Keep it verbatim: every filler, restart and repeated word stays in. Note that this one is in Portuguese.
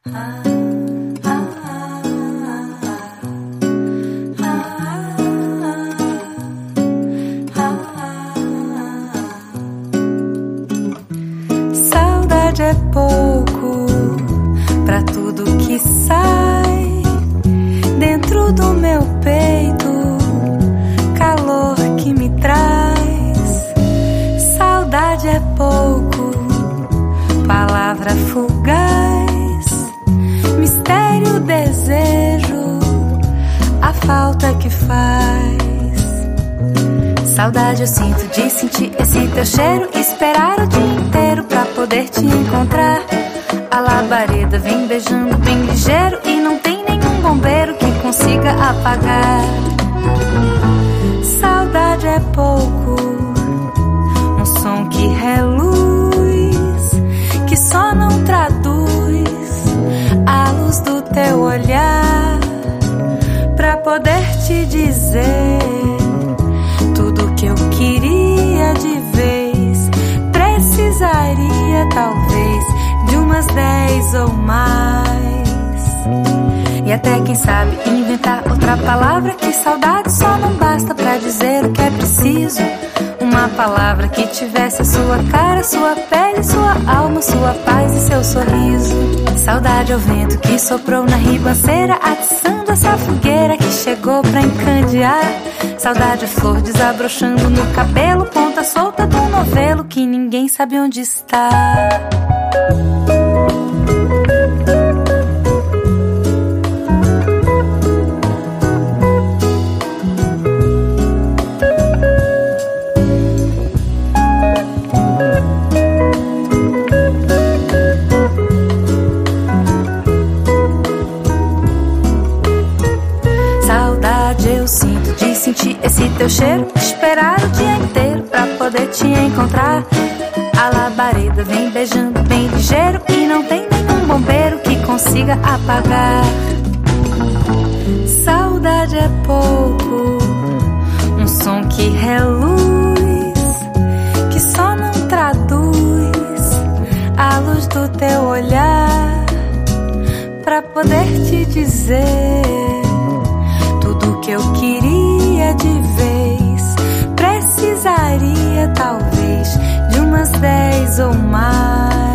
Saudade é pouco pra tudo que sai dentro do meu peito, calor que me traz. Saudade é pouco, palavra fugaz, mistério, desejo, a falta que faz. Saudade eu sinto de sentir esse teu cheiro, esperar o dia inteiro pra poder te encontrar. A labareda vem beijando bem ligeiro e não tem nenhum bombeiro que consiga apagar. Saudade é pouco, um som que reluz, que só não traduz a luz do teu olhar, pra poder te dizer tudo que eu queria de vez. Precisaria talvez de umas dez ou mais, e até quem sabe inventar outra palavra, que saudade só não basta pra dizer o que é preciso. Uma palavra que tivesse a sua cara, sua pele, sua alma, sua paz e seu sorriso. Saudade é o vento que soprou na ribanceira, atiçando essa fogueira que chegou pra encandear. Saudade é flor desabrochando no cabelo, ponta solta de um novelo que ninguém sabe onde está. Eu sinto de sentir esse teu cheiro, esperar o dia inteiro pra poder te encontrar. A labareda vem beijando bem ligeiro e não tem nenhum bombeiro que consiga apagar. Saudade é pouco, um som que reluz, que só não traduz a luz do teu olhar, pra poder te dizer tudo que eu queria de vez. Precisaria talvez de umas dez ou mais.